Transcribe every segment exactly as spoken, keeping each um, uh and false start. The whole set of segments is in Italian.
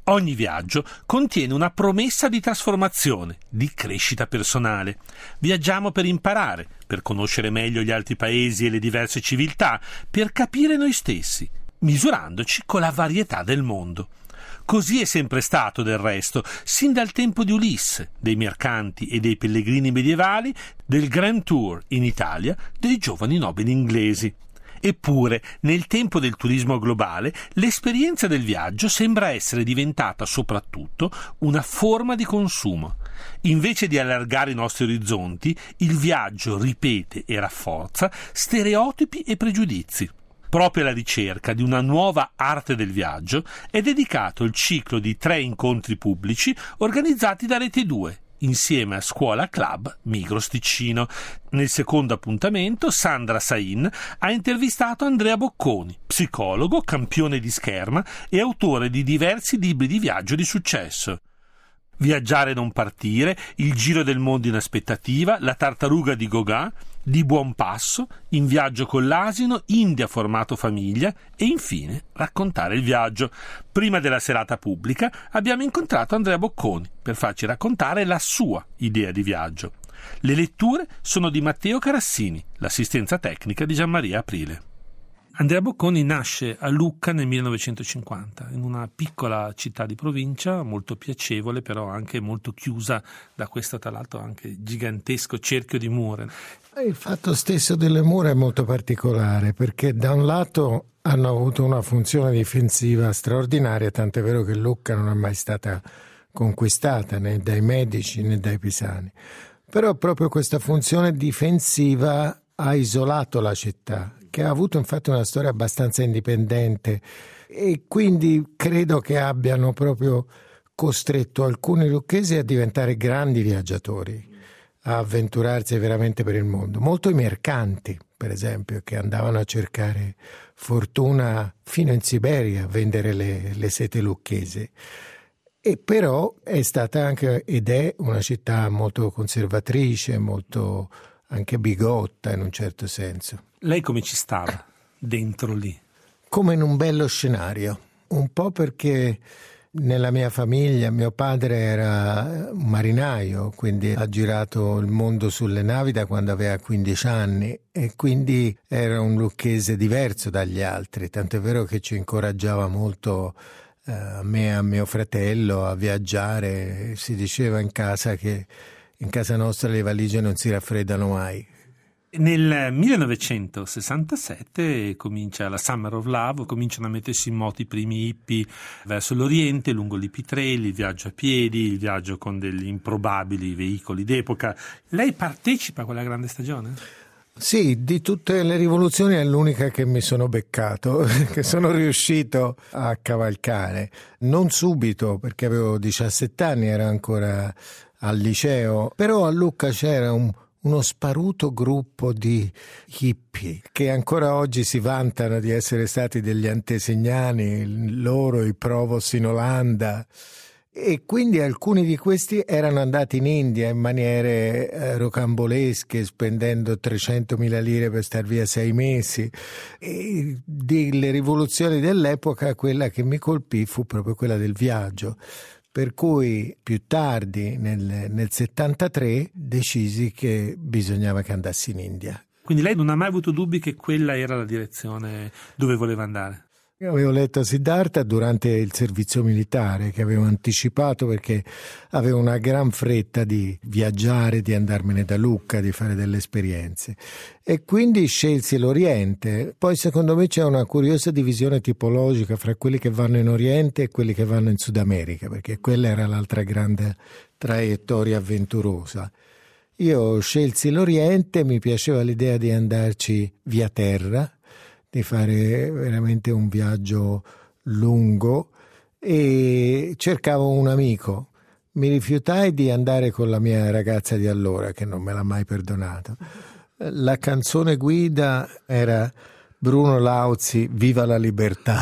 Ogni viaggio contiene una promessa di trasformazione, di crescita personale. Viaggiamo per imparare, per conoscere meglio gli altri paesi e le diverse civiltà, per capire noi stessi, misurandoci con la varietà del mondo. Così è sempre stato, del resto, sin dal tempo di Ulisse, dei mercanti e dei pellegrini medievali, del Grand Tour in Italia, dei giovani nobili inglesi. Eppure, nel tempo del turismo globale, l'esperienza del viaggio sembra essere diventata soprattutto una forma di consumo. Invece di allargare i nostri orizzonti, il viaggio ripete e rafforza stereotipi e pregiudizi. Proprio alla ricerca di una nuova arte del viaggio è dedicato il ciclo di tre incontri pubblici organizzati da Rete due, insieme a Scuola Club Migros Ticino. Nel secondo appuntamento Sandra Sain ha intervistato Andrea Bocconi, psicologo, campione di scherma e autore di diversi libri di viaggio di successo. Viaggiare e non partire, Il giro del mondo in aspettativa, La tartaruga di Gauguin, Di buon passo, In viaggio con l'asino, India formato famiglia e infine Raccontare il viaggio. Prima della serata pubblica abbiamo incontrato Andrea Bocconi per farci raccontare la sua idea di viaggio. Le letture sono di Matteo Carassini, l'assistenza tecnica di Gianmaria Aprile. Andrea Bocconi nasce a Lucca nel millenovecentocinquanta, in una piccola città di provincia, molto piacevole, però anche molto chiusa da questo, tra l'altro, anche gigantesco cerchio di mura. Il fatto stesso delle mura è molto particolare, perché da un lato hanno avuto una funzione difensiva straordinaria, tant'è vero che Lucca non è mai stata conquistata né dai Medici né dai Pisani. Però proprio questa funzione difensiva ha isolato la città, che ha avuto infatti una storia abbastanza indipendente, e quindi credo che abbiano proprio costretto alcuni lucchesi a diventare grandi viaggiatori, a avventurarsi veramente per il mondo. Molto i mercanti, per esempio, che andavano a cercare fortuna fino in Siberia a vendere le, le sete lucchesi. E però è stata anche ed è una città molto conservatrice, molto anche bigotta in un certo senso. Lei come ci stava dentro lì? Come in un bello scenario, un po' perché nella mia famiglia mio padre era un marinaio, quindi ha girato il mondo sulle navi da quando aveva quindici anni e quindi era un lucchese diverso dagli altri, tant'è vero che ci incoraggiava molto eh, a me e a mio fratello a viaggiare. Si diceva in casa che in casa nostra le valigie non si raffreddano mai. Nel millenovecentosessantasette comincia la Summer of Love, cominciano a mettersi in moto i primi hippie verso l'Oriente, lungo l'Hippie Trail, il viaggio a piedi, il viaggio con degli improbabili veicoli d'epoca. Lei partecipa a quella grande stagione? Sì, di tutte le rivoluzioni è l'unica che mi sono beccato, che sono riuscito a cavalcare. Non subito, perché avevo diciassette anni, ero ancora al liceo, però a Lucca c'era un uno sparuto gruppo di hippie che ancora oggi si vantano di essere stati degli antesignani, loro i Provost in Olanda, e quindi alcuni di questi erano andati in India in maniere eh, rocambolesche, spendendo trecentomila lire per star via sei mesi. E delle rivoluzioni dell'epoca quella che mi colpì fu proprio quella del viaggio. Per cui più tardi, nel, nel settantatré, decisi che bisognava che andassi in India. Quindi lei non ha mai avuto dubbi che quella era la direzione dove voleva andare? Io avevo letto Siddhartha durante il servizio militare, che avevo anticipato perché avevo una gran fretta di viaggiare, di andarmene da Lucca, di fare delle esperienze. E quindi scelsi l'Oriente. Poi secondo me c'è una curiosa divisione tipologica fra quelli che vanno in Oriente e quelli che vanno in Sud America, perché quella era l'altra grande traiettoria avventurosa. Io scelsi l'Oriente, mi piaceva l'idea di andarci via terra, di fare veramente un viaggio lungo, e cercavo un amico. Mi rifiutai di andare con la mia ragazza di allora, che non me l'ha mai perdonato. La canzone guida era Bruno Lauzi, Viva la libertà.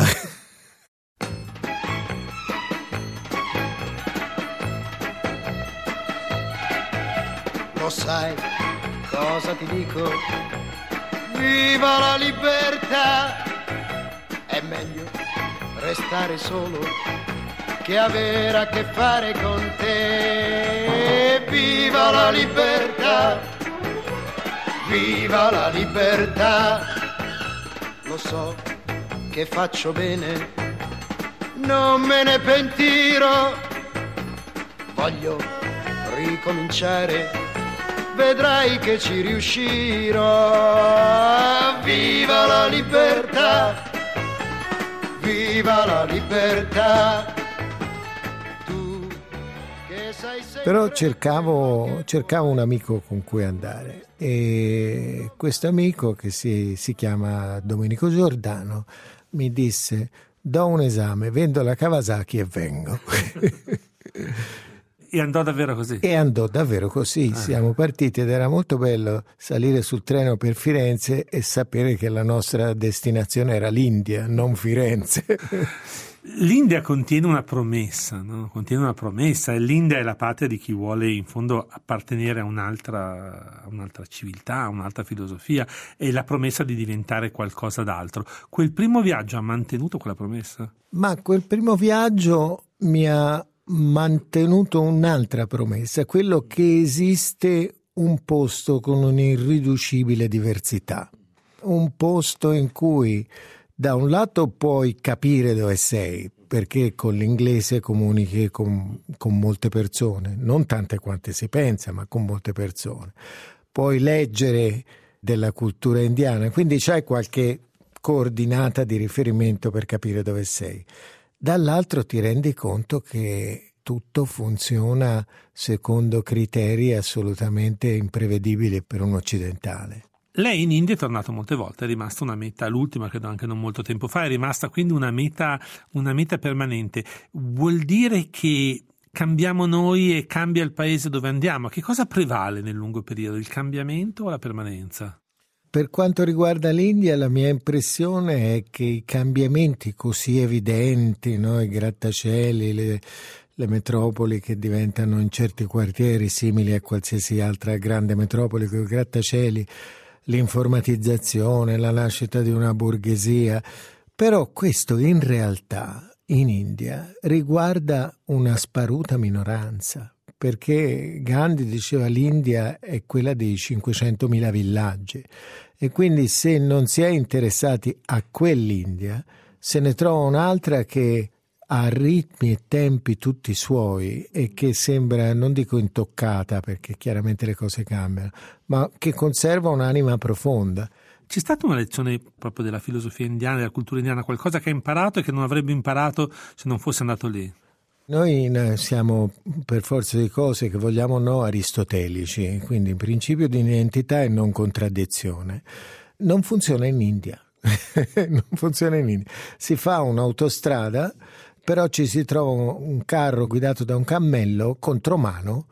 Lo sai cosa ti dico? Viva la libertà! È meglio restare solo che avere a che fare con te. Viva la libertà, viva la libertà. Lo so che faccio bene, non me ne pentirò. Voglio ricominciare, vedrai che ci riuscirò. Viva la libertà, viva la libertà. Tu che sei sempre... Però cercavo, cercavo un amico con cui andare, e questo amico, che si, si chiama Domenico Giordano, mi disse: do un esame, vendo la Kawasaki e vengo. E andò davvero così? E andò davvero così. Ah. Siamo partiti ed era molto bello salire sul treno per Firenze e sapere che la nostra destinazione era l'India, non Firenze. L'India contiene una promessa, no? Contiene una promessa, e l'India è la patria di chi vuole in fondo appartenere a un'altra, a un'altra civiltà, a un'altra filosofia, e la promessa di diventare qualcosa d'altro. Quel primo viaggio ha mantenuto quella promessa? Ma quel primo viaggio mi ha mantenuto un'altra promessa, quello che esiste un posto con un'irriducibile diversità, un posto in cui da un lato puoi capire dove sei, perché con l'inglese comunichi con, con molte persone, non tante quante si pensa, ma con molte persone. Puoi leggere della cultura indiana, quindi c'hai qualche coordinata di riferimento per capire dove sei. Dall'altro ti rendi conto che tutto funziona secondo criteri assolutamente imprevedibili per un occidentale. Lei in India è tornato molte volte, è rimasta una meta, l'ultima credo anche non molto tempo fa, è rimasta quindi una meta, una meta permanente. Vuol dire che cambiamo noi e cambia il paese dove andiamo? Che cosa prevale nel lungo periodo, il cambiamento o la permanenza? Per quanto riguarda l'India, la mia impressione è che i cambiamenti così evidenti, no? I grattacieli, le, le metropoli che diventano in certi quartieri simili a qualsiasi altra grande metropoli con i grattacieli, l'informatizzazione, la nascita di una borghesia, però questo in realtà in India riguarda una sparuta minoranza, perché Gandhi diceva l'India è quella dei cinquecentomila villaggi, e quindi se non si è interessati a quell'India se ne trova un'altra che ha ritmi e tempi tutti suoi e che sembra, non dico intoccata perché chiaramente le cose cambiano, ma che conserva un'anima profonda. C'è stata una lezione proprio della filosofia indiana, della cultura indiana, qualcosa che ha imparato e che non avrebbe imparato se non fosse andato lì? Noi siamo, per forza di cose che vogliamo o no, aristotelici, quindi principio di identità e non contraddizione. Non funziona in India. Non funziona in India. Si fa un'autostrada, però ci si trova un carro guidato da un cammello contromano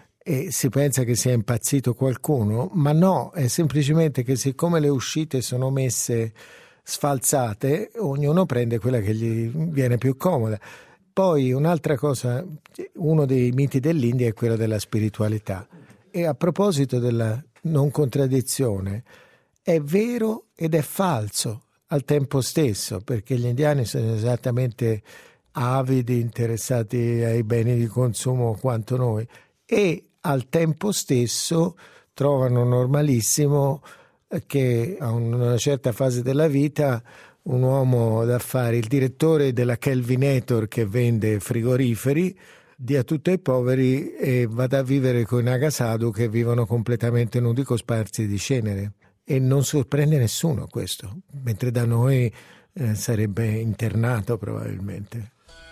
e si pensa che sia impazzito qualcuno, ma no, è semplicemente che siccome le uscite sono messe sfalsate, ognuno prende quella che gli viene più comoda. Poi un'altra cosa, uno dei miti dell'India è quello della spiritualità, e a proposito della non contraddizione, è vero ed è falso al tempo stesso, perché gli indiani sono esattamente avidi, interessati ai beni di consumo quanto noi, e al tempo stesso trovano normalissimo che a una certa fase della vita un uomo d'affari, il direttore della Kelvinator che vende frigoriferi, dia tutto ai poveri e vada a vivere con i Nagasadu che vivono completamente nudi, cosparsi di cenere. E non sorprende nessuno questo, mentre da noi eh, sarebbe internato probabilmente.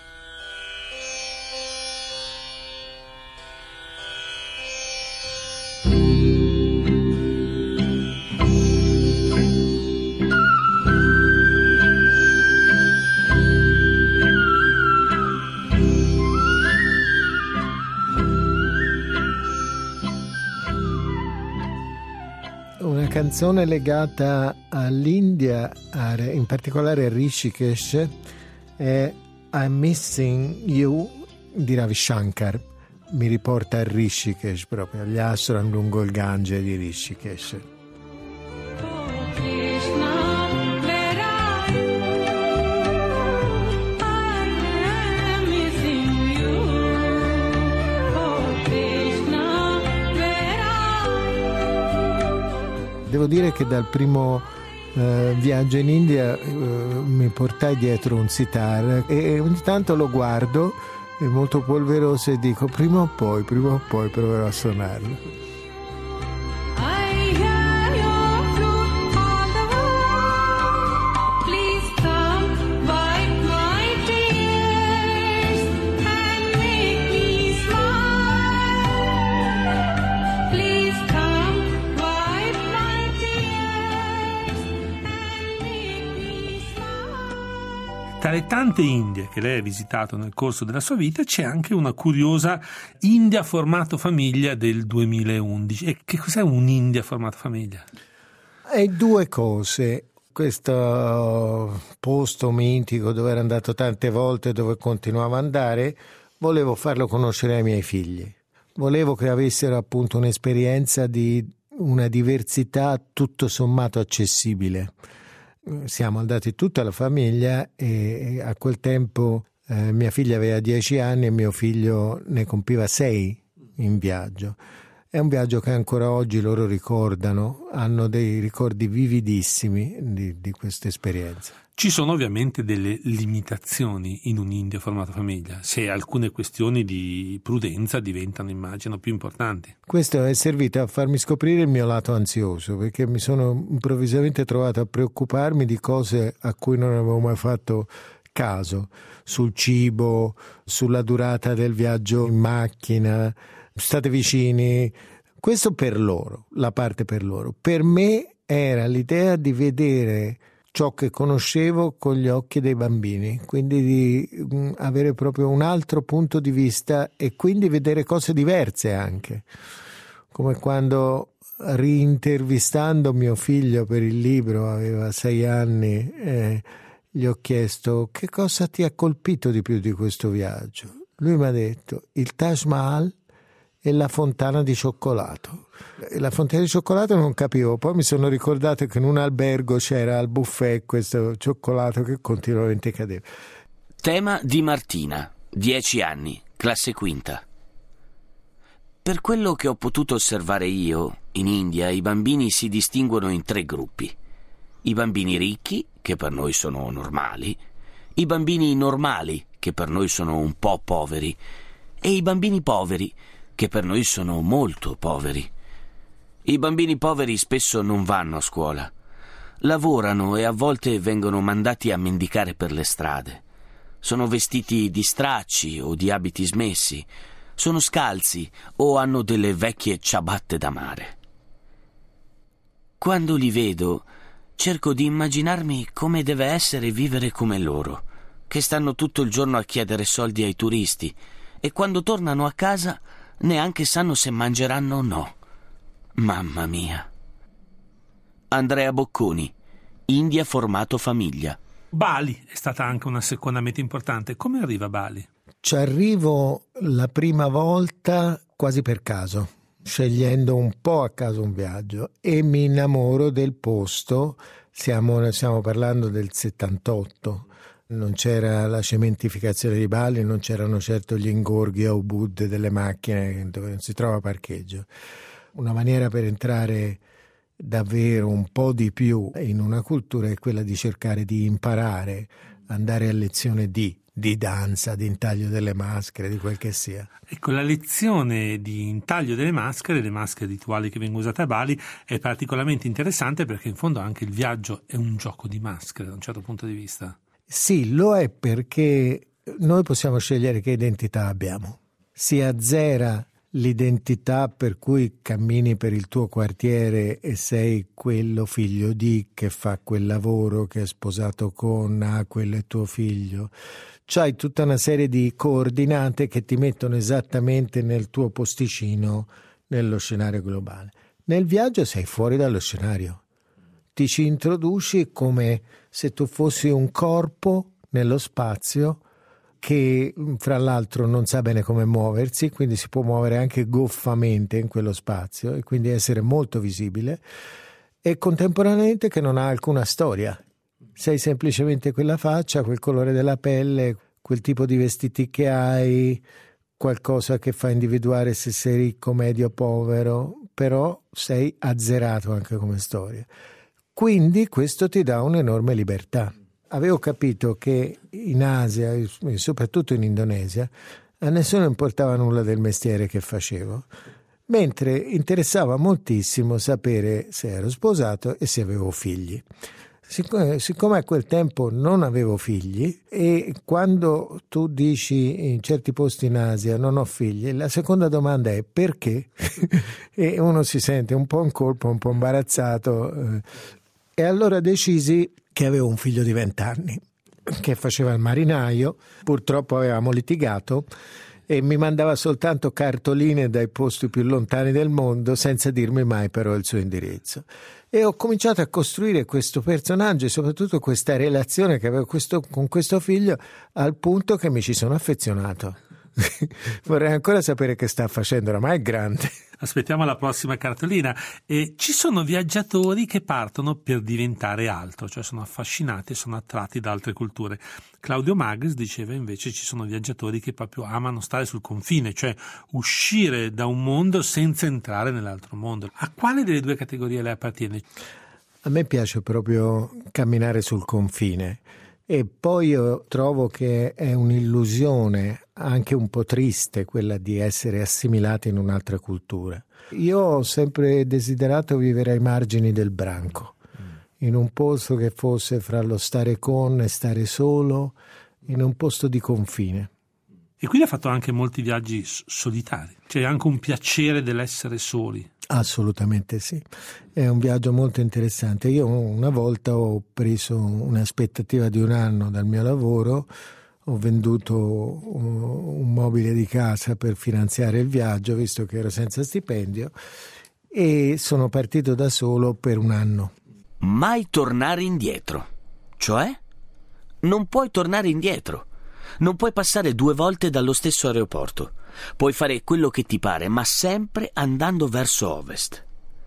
Una canzone legata all'India, in particolare a Rishikesh, è I'm Missing You di Ravi Shankar. Mi riporta a Rishikesh, proprio agli ashram lungo il Gange di Rishikesh. Missing devo dire che dal primo eh, viaggio in India eh, mi portai dietro un sitar e ogni tanto lo guardo, è molto polveroso, e dico prima o poi, prima o poi proverò a suonarlo. Tra le tante Indie che lei ha visitato nel corso della sua vita c'è anche una curiosa India formato famiglia del duemilaundici. E che cos'è un'India formato famiglia? È due cose. Questo posto mitico dove ero andato tante volte, dove continuavo ad andare, volevo farlo conoscere ai miei figli. Volevo che avessero appunto un'esperienza di una diversità tutto sommato accessibile. Siamo andati tutta la famiglia e a quel tempo eh, mia figlia aveva dieci anni e mio figlio ne compiva sei in viaggio. È un viaggio che ancora oggi loro ricordano, hanno dei ricordi vividissimi di, di questa esperienza. Ci sono ovviamente delle limitazioni in un'India formato famiglia, se alcune questioni di prudenza diventano, immagino, più importanti. Questo è servito a farmi scoprire il mio lato ansioso, perché mi sono improvvisamente trovato a preoccuparmi di cose a cui non avevo mai fatto caso, sul cibo, sulla durata del viaggio in macchina, state vicini. Questo per loro, la parte per loro. Per me era l'idea di vedere ciò che conoscevo con gli occhi dei bambini, quindi di mh, avere proprio un altro punto di vista e quindi vedere cose diverse anche, come quando rintervistando mio figlio per il libro, aveva sei anni, eh, gli ho chiesto che cosa ti ha colpito di più di questo viaggio. Lui mi ha detto il Taj Mahal e la fontana di cioccolato. La fontana di cioccolato non capivo, poi mi sono ricordato che in un albergo c'era al buffet questo cioccolato che continuamente cadeva. Tema di Martina, dieci anni, classe quinta. Per quello che ho potuto osservare io, in India i bambini si distinguono in tre gruppi. I bambini ricchi, che per noi sono normali, i bambini normali, che per noi sono un po' poveri, e i bambini poveri, che per noi sono molto poveri. I bambini poveri spesso non vanno a scuola, lavorano e a volte vengono mandati a mendicare per le strade. Sono vestiti di stracci o di abiti smessi, sono scalzi o hanno delle vecchie ciabatte da mare. Quando li vedo, cerco di immaginarmi come deve essere vivere come loro, che stanno tutto il giorno a chiedere soldi ai turisti e quando tornano a casa neanche sanno se mangeranno o no. Mamma mia. Andrea Bocconi, India formato famiglia. Bali è stata anche una seconda meta importante. Come arriva a Bali? Ci arrivo la prima volta quasi per caso, scegliendo un po' a caso un viaggio, e mi innamoro del posto. Siamo, stiamo parlando del settantotto. Non c'era la cementificazione di Bali, non c'erano certo gli ingorghi a Ubud delle macchine dove non si trova parcheggio. Una maniera per entrare davvero un po' di più in una cultura è quella di cercare di imparare, andare a lezione di, di danza, di intaglio delle maschere, di quel che sia. Ecco, la lezione di intaglio delle maschere, le maschere rituali che vengono usate a Bali, è particolarmente interessante perché in fondo anche il viaggio è un gioco di maschere da un certo punto di vista. Sì, lo è, perché noi possiamo scegliere che identità abbiamo. Si azzera l'identità per cui cammini per il tuo quartiere e sei quello figlio di, che fa quel lavoro, che è sposato con, ah, quello è tuo figlio. C'hai tutta una serie di coordinate che ti mettono esattamente nel tuo posticino nello scenario globale. Nel viaggio sei fuori dallo scenario. Ti ci introduci come se tu fossi un corpo nello spazio che fra l'altro non sa bene come muoversi, quindi si può muovere anche goffamente in quello spazio e quindi essere molto visibile, e contemporaneamente che non ha alcuna storia. Sei semplicemente quella faccia, quel colore della pelle, quel tipo di vestiti che hai, qualcosa che fa individuare se sei ricco, medio, povero, però sei azzerato anche come storia. Quindi questo ti dà un'enorme libertà. Avevo capito che in Asia, e soprattutto in Indonesia, a nessuno importava nulla del mestiere che facevo, mentre interessava moltissimo sapere se ero sposato e se avevo figli. Siccome, siccome a quel tempo non avevo figli, e quando tu dici in certi posti in Asia non ho figli, la seconda domanda è perché? E uno si sente un po' in colpa, un po' imbarazzato, e allora decisi che avevo un figlio di vent'anni che faceva il marinaio, purtroppo avevamo litigato e mi mandava soltanto cartoline dai posti più lontani del mondo senza dirmi mai però il suo indirizzo. E ho cominciato a costruire questo personaggio e soprattutto questa relazione che avevo questo, con questo figlio, al punto che mi ci sono affezionato. Vorrei ancora sapere che sta facendo, oramai è grande. Aspettiamo la prossima cartolina. E ci sono viaggiatori che partono per diventare altro, cioè sono affascinati e sono attratti da altre culture. Claudio Magris diceva invece ci sono viaggiatori che proprio amano stare sul confine, cioè uscire da un mondo senza entrare nell'altro mondo. A quale delle due categorie lei appartiene? A me piace proprio camminare sul confine. E poi io trovo che è un'illusione anche un po' triste quella di essere assimilati in un'altra cultura. Io ho sempre desiderato vivere ai margini del branco, in un posto che fosse fra lo stare con e stare solo, in un posto di confine. E quindi ha fatto anche molti viaggi solitari, c'è anche un piacere dell'essere soli. Assolutamente sì, è un viaggio molto interessante. Io una volta ho preso un'aspettativa di un anno dal mio lavoro, ho venduto un mobile di casa per finanziare il viaggio, visto che ero senza stipendio, e sono partito da solo per un anno. Mai tornare indietro, cioè non puoi tornare indietro. Non puoi passare due volte dallo stesso aeroporto. Puoi fare quello che ti pare, ma sempre andando verso ovest.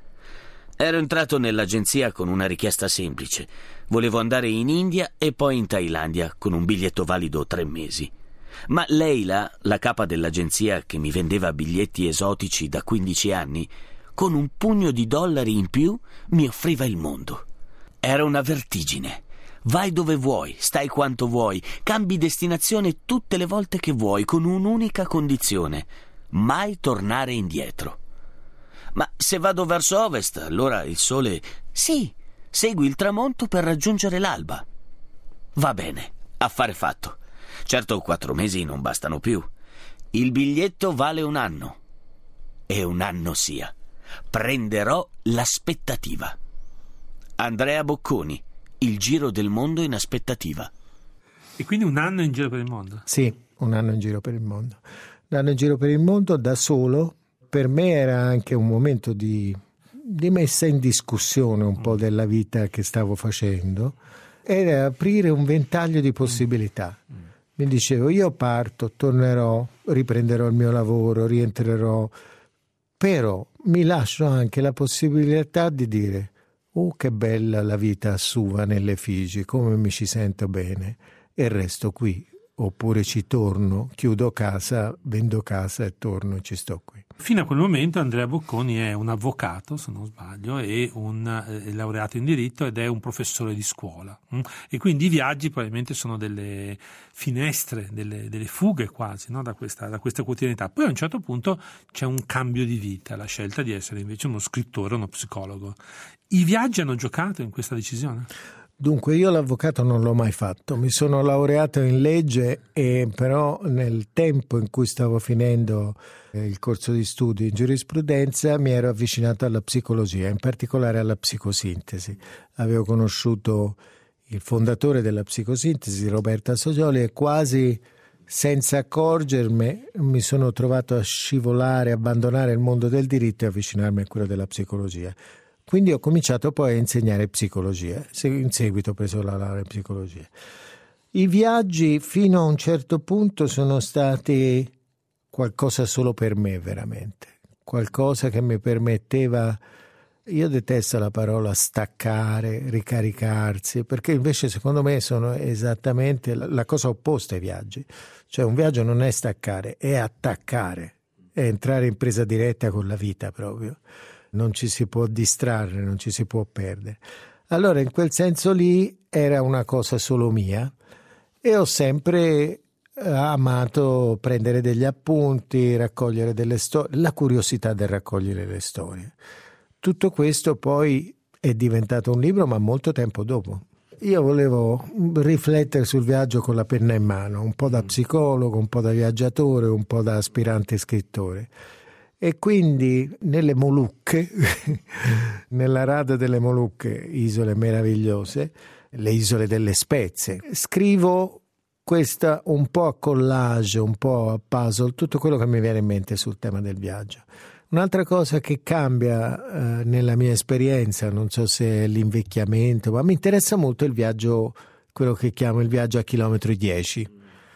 Ero entrato nell'agenzia con una richiesta semplice. Volevo andare in India e poi in Thailandia con un biglietto valido tre mesi. Ma Leila, la capa dell'agenzia che mi vendeva biglietti esotici da quindici anni, con un pugno di dollari in più mi offriva il mondo. Era una vertigine. Vai dove vuoi, stai quanto vuoi, cambi destinazione tutte le volte che vuoi, con un'unica condizione: mai tornare indietro. Ma se vado verso ovest, allora il sole... Sì, segui il tramonto per raggiungere l'alba. Va bene, affare fatto. Certo, quattro mesi non bastano più. Il biglietto vale un anno. E un anno sia. Prenderò l'aspettativa. Andrea Bocconi, Il giro del mondo in aspettativa. E quindi un anno in giro per il mondo? Sì, un anno in giro per il mondo. Un anno in giro per il mondo da solo. Per me era anche un momento di, di messa in discussione un po' della vita che stavo facendo. Era aprire un ventaglio di possibilità. Mi dicevo, io parto, tornerò, riprenderò il mio lavoro, rientrerò, però mi lascio anche la possibilità di dire: oh, che bella la vita a Suva nelle Figi, come mi ci sento bene, e resto qui. Oppure ci torno, chiudo casa, vendo casa e torno e ci sto qui. Fino a quel momento Andrea Bocconi è un avvocato, se non sbaglio, e un eh, laureato in diritto ed è un professore di scuola. Mm? E quindi i viaggi probabilmente sono delle finestre, delle, delle fughe quasi, no? da, questa, da questa quotidianità. Poi a un certo punto c'è un cambio di vita, la scelta di essere invece uno scrittore, uno psicologo. I viaggi hanno giocato in questa decisione? Dunque, io l'avvocato non l'ho mai fatto, mi sono laureato in legge e però nel tempo in cui stavo finendo il corso di studio in giurisprudenza mi ero avvicinato alla psicologia, in particolare alla psicosintesi. Avevo conosciuto il fondatore della psicosintesi, Roberto Assogioli, e quasi senza accorgermi mi sono trovato a scivolare, abbandonare il mondo del diritto e avvicinarmi a quello della psicologia. Quindi ho cominciato poi a insegnare psicologia, in seguito ho preso la laurea in psicologia. I viaggi fino a un certo punto sono stati qualcosa solo per me, veramente, qualcosa che mi permetteva, io detesto la parola staccare, ricaricarsi, perché invece secondo me sono esattamente la, la cosa opposta ai viaggi. Cioè un viaggio non è staccare, è attaccare, è entrare in presa diretta con la vita proprio. non ci si può distrarre, non ci si può perdere. Allora in quel senso lì era una cosa solo mia e ho sempre amato prendere degli appunti, raccogliere delle storie, la curiosità del raccogliere le storie. Tutto questo poi è diventato un libro, ma molto tempo dopo. Io volevo riflettere sul viaggio con la penna in mano, un po' da psicologo, un po' da viaggiatore, un po' da aspirante scrittore. E quindi nelle Molucche, nella rada delle Molucche, isole meravigliose, le isole delle spezie, scrivo questa un po' a collage, un po' a puzzle, tutto quello che mi viene in mente sul tema del viaggio. Un'altra cosa che cambia eh, nella mia esperienza, non so se è l'invecchiamento, ma mi interessa molto il viaggio, quello che chiamo il viaggio a chilometro dieci,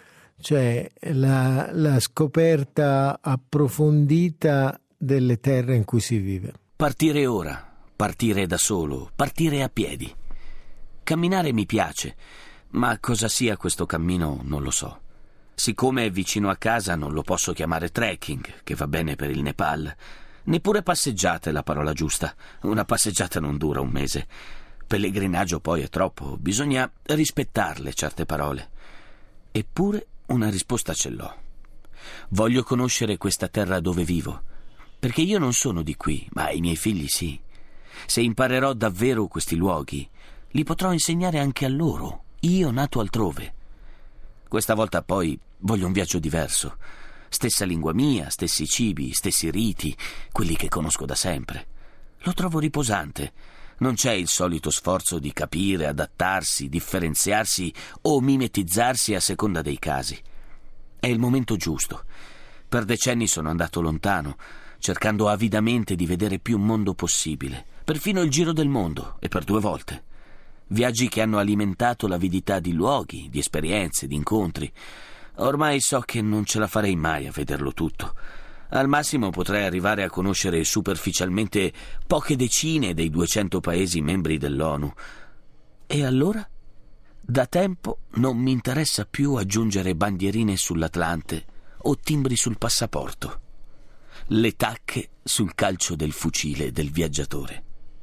cioè la, la scoperta approfondita delle terre in cui si vive. Partire ora, partire da solo, partire a piedi. Camminare mi piace, ma cosa sia questo cammino non lo so. Siccome è vicino a casa non lo posso chiamare trekking, che va bene per il Nepal. Neppure passeggiata è la parola giusta. Una passeggiata non dura un mese. Pellegrinaggio poi è troppo. Bisogna rispettarle certe parole. Eppure una risposta ce l'ho. Voglio conoscere questa terra dove vivo, perché io non sono di qui, ma i miei figli sì. Se imparerò davvero questi luoghi, li potrò insegnare anche a loro, io nato altrove. Questa volta poi voglio un viaggio diverso. Stessa lingua mia, stessi cibi, stessi riti, quelli che conosco da sempre. Lo trovo riposante. Non c'è il solito sforzo di capire, adattarsi, differenziarsi o mimetizzarsi a seconda dei casi. È il momento giusto. Per decenni sono andato lontano, cercando avidamente di vedere più mondo possibile, perfino il giro del mondo, e per due volte. Viaggi che hanno alimentato l'avidità di luoghi, di esperienze, di incontri. Ormai so che non ce la farei mai a vederlo tutto. Al massimo potrei arrivare a conoscere superficialmente poche decine dei duecento paesi membri dell'ONU. E allora? Da tempo non mi interessa più aggiungere bandierine sull'Atlante o timbri sul passaporto. Le tacche sul calcio del fucile del viaggiatore.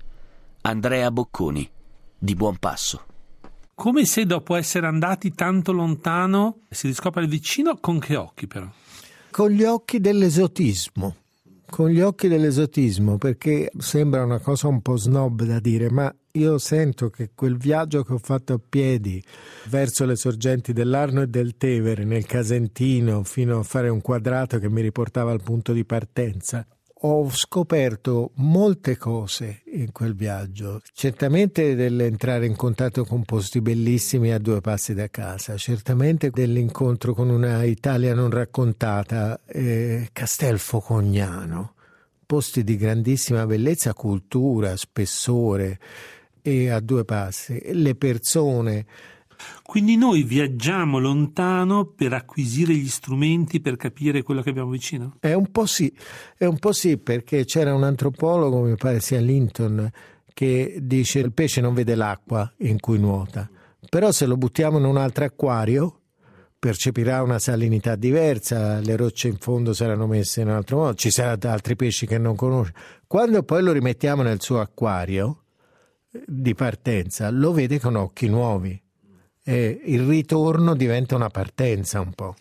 Andrea Bocconi, di Buonpasso. Come se dopo essere andati tanto lontano si riscopre il vicino, con che occhi però? Con gli occhi dell'esotismo, con gli occhi dell'esotismo, perché sembra una cosa un po' snob da dire, ma io sento che quel viaggio che ho fatto a piedi verso le sorgenti dell'Arno e del Tevere, nel Casentino, fino a fare un quadrato che mi riportava al punto di partenza, ho scoperto molte cose in quel viaggio, certamente dell'entrare in contatto con posti bellissimi a due passi da casa, certamente dell'incontro con una Italia non raccontata, eh, Castelfocognano, posti di grandissima bellezza, cultura, spessore, e a due passi, le persone. Quindi noi viaggiamo lontano per acquisire gli strumenti per capire quello che abbiamo vicino? È un po' sì, è un po' sì, perché c'era un antropologo, mi pare sia Linton, che dice il pesce non vede l'acqua in cui nuota, però se lo buttiamo in un altro acquario percepirà una salinità diversa, le rocce in fondo saranno messe in un altro modo, ci saranno altri pesci che non conosce. Quando poi lo rimettiamo nel suo acquario di partenza, lo vede con occhi nuovi. E il ritorno diventa una partenza un po'.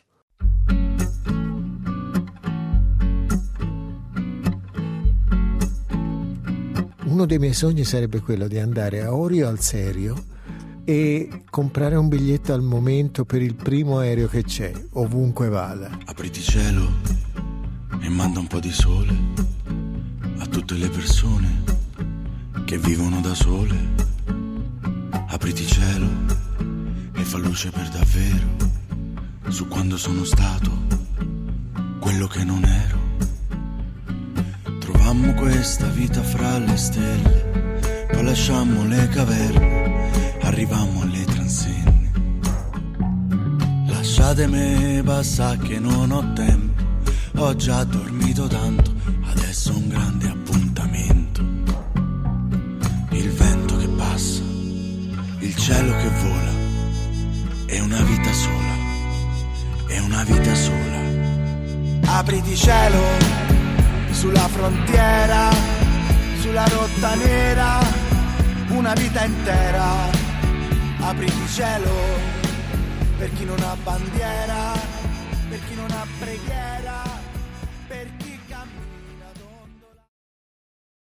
Uno dei miei sogni sarebbe quello di andare a Orio al Serio e comprare un biglietto al momento per il primo aereo che c'è, ovunque vada. Apriti cielo e manda un po' di sole a tutte le persone che vivono da sole. Apriti cielo e fa luce per davvero su quando sono stato quello che non ero. Trovammo questa vita fra le stelle, poi lasciammo le caverne, arrivammo alle transenne. Lasciatemi passare che non ho tempo, ho già dormito tanto, adesso un grande appuntamento. Il vento che passa, il cielo che vola, è una vita sola, è una vita sola. Apriti cielo sulla frontiera una vita intera. Apriti il cielo per chi non ha bandiera, per chi non ha preghiera, per chi